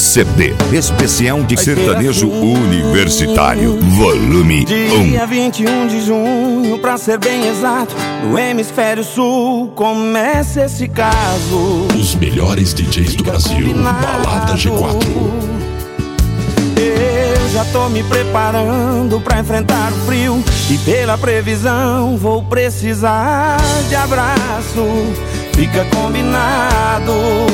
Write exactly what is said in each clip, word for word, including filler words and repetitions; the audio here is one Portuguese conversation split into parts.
C D especial de sertanejo universitário, volume um. Dia vinte e um de junho, pra ser bem exato, no hemisfério sul começa esse caso. Os melhores D Js do Brasil, Balada G quatro. Eu já tô me preparando pra enfrentar o frio, e pela previsão vou precisar de abraço. Fica combinado.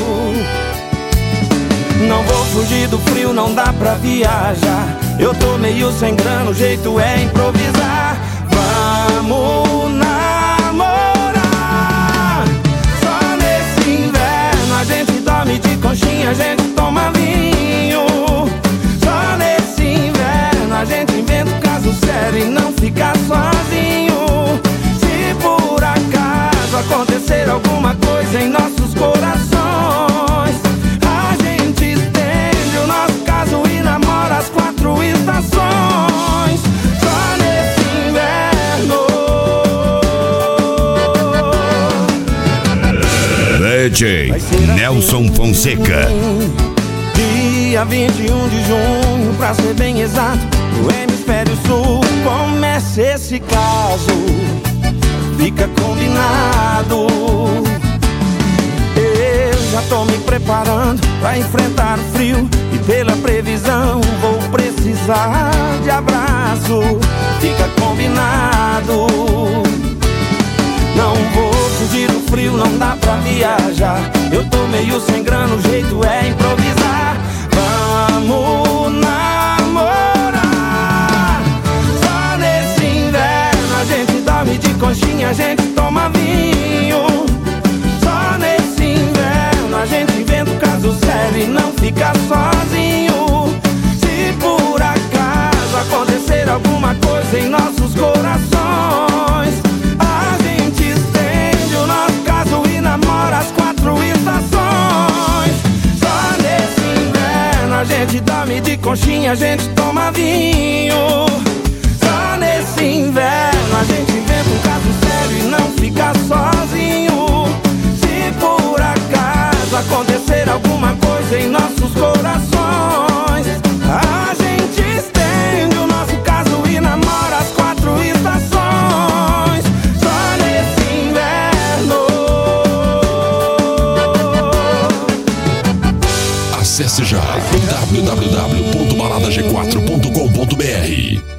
Não vou fugir do frio, não dá pra viajar. Eu tô meio sem grana, o jeito é improvisar. Vamos namorar. Só nesse inverno a gente dorme de conchinha, a gente toma vinho. Só nesse inverno a gente inventa um caso sério e não fica sozinho. Se por acaso acontecer alguma coisa em nossos corações, a gente estende o nosso caso e namora as quatro estações. Só nesse inverno. D J Nelson Fonseca. Dia vinte e um de junho, pra ser bem exato, no hemisfério sul começa esse caso. Fica combinado. Eu já tô me preparando pra enfrentar o frio, e pela previsão vou precisar de abraço. Fica combinado. Não vou fugir do frio, não dá pra viajar. Eu tô meio sem grana, o jeito é improvisar. Vamos namorar. Só nesse inverno a gente dorme de conchinha, a gente toma vinho. Só nesse inverno a gente inventa um caso sério e não fica sozinho. Se por acaso acontecer alguma coisa em nossos corações, a gente estende o nosso caso e namora as quatro estações. Só nesse inverno a gente dorme de conchinha, a gente toma vinho. Só nesse inverno a gente inventa um caso sério e não fica sozinho. Se por acaso acontecer alguma coisa em nossos corações, a gente estende o nosso caso e namora as quatro estações. Só nesse inverno. Acesse já w w w ponto balada g quatro ponto com ponto b r.